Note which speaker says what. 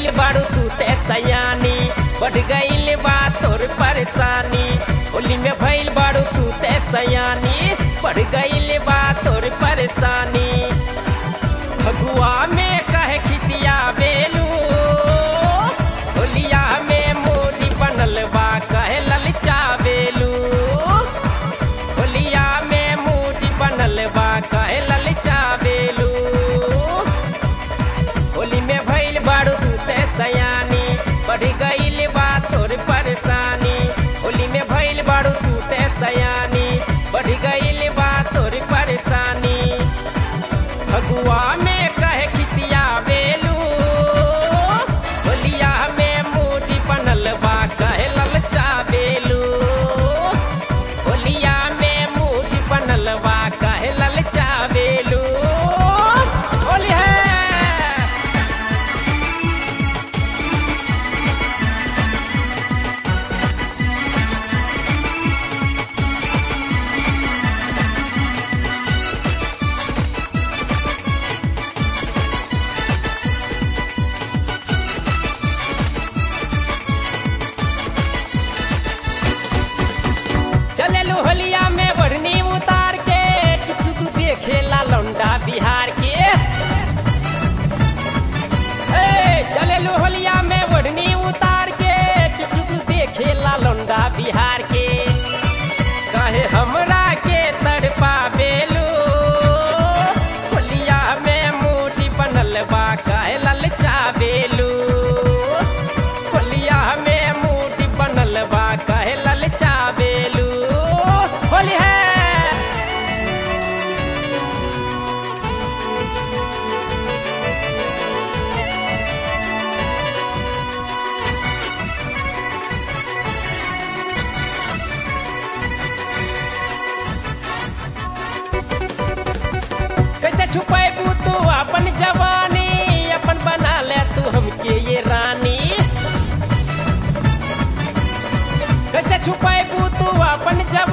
Speaker 1: भइल बाड़ू तू ते सयानी, बढ़ गइल बा तोर परेशानी। होली में भइल बाड़ू तू ते सयानी, बढ़ गइल बा तोर परेशानी। भगुआ में कहे खिसिया बेलू, होलिया में मोदी बनल बा कहे ललचा बेलू। होलिया में मोदी बनल बा कहे ललचा बेलू। होली में भइल बाड़ू तू ते सयानी, बढ़ गइल बा तोर परेशानी। होली में भइल बाड़ू तू ते सयानी, बढ़ गइल बा तोर परेशानी। भगुआ में कहे खिसिया बेलू, होलिया में मोदी बनल बा कहे ललचा बेलू। होलिया में मोदी बनल बा कहे ललचा बेलू। होली है चलेलू होलिया में बढ़नी उतार के, टुकटुक देखेला लौंडा बिहार के। चलेलू होलिया में बढ़नी उतार के, टुकटुक देखेला लौंडा बिहार के। कहे हमरा के तड़पा बेलू, होलिया में मोटी बनल बा कहे ललचा बेलू। होलिया में मोटी बनल बा कहे ललचा बेलू। होली है कैसे छुपैबू तू अपन जवानी, अपन बना ले तू हमके ये रानी। कैसे छुपैबू तू अपन जवानी,